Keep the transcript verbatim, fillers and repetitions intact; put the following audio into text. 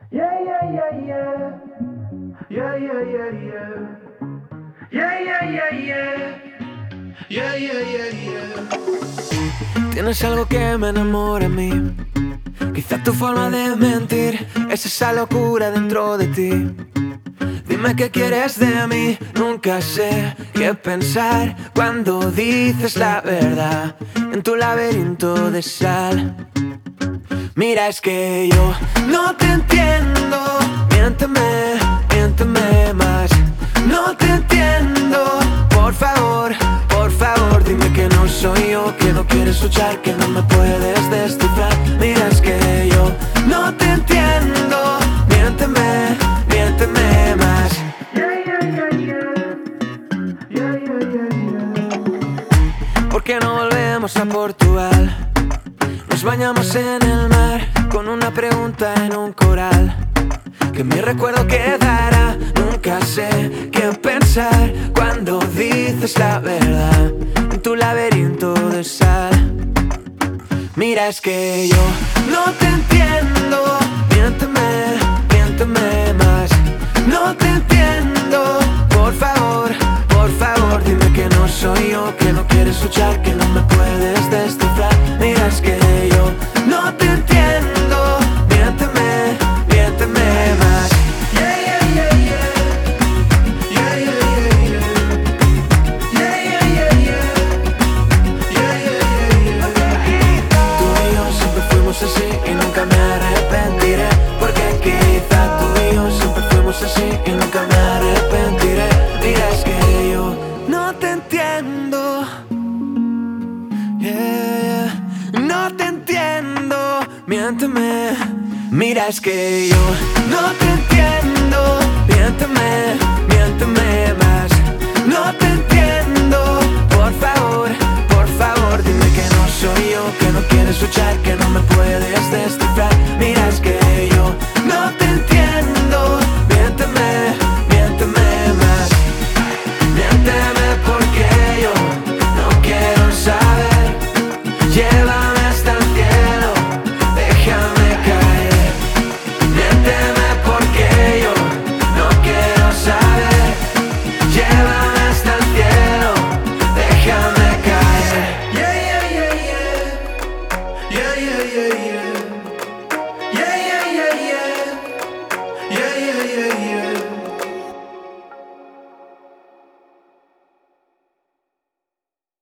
Yeah, yeah, yeah, yeah. Yeah, yeah, yeah, yeah. Yeah, yeah, yeah, yeah. Yeah, yeah, yeah, yeah. Tienes algo que me enamora a mí. Quizá tu forma de mentir es esa locura dentro de ti. Dime qué quieres de mí, nunca sé qué pensar cuando dices la verdad en tu laberinto de sal. Mira, es que yo no te entiendo, miénteme, miénteme más. No te entiendo, por favor, por favor, dime que no soy yo, que no quieres escuchar, que no me puedes descifrar. Mira, es que yo no te entiendo, miénteme, miénteme más. Yeah, yeah, yeah, yeah. Yeah, yeah, yeah, yeah. ¿Por qué no volvemos a Portugal? Nos bañamos en el mar con una pregunta en un coral. Que mi recuerdo quedará, nunca sé qué pensar cuando dices la verdad en tu laberinto de sal. Mira, es que yo no te entiendo, miénteme, miénteme más. No te entiendo, por favor, por favor, dime que no soy yo, que no quieres escuchar, que no me puedes descifrar. Mira, es que yo no te entiendo, miénteme, miénteme más. Yeah, yeah, yeah, yeah. Yeah, yeah, yeah, yeah. Yeah, yeah, yeah, yeah. Yeah, yeah, yeah, yeah. Tú y yo siempre fuimos así y nunca me arrepentiré. Porque quizá tú y yo siempre fuimos así y nunca me arrepentiré. Mira, es que yo no te entiendo. Yeah, yeah. No te entiendo, miénteme. Mira, es que yo no te entiendo, miénteme, miénteme más. No te entiendo, por favor, por favor, dime que no soy yo, que no quieres escuchar, que no me puedes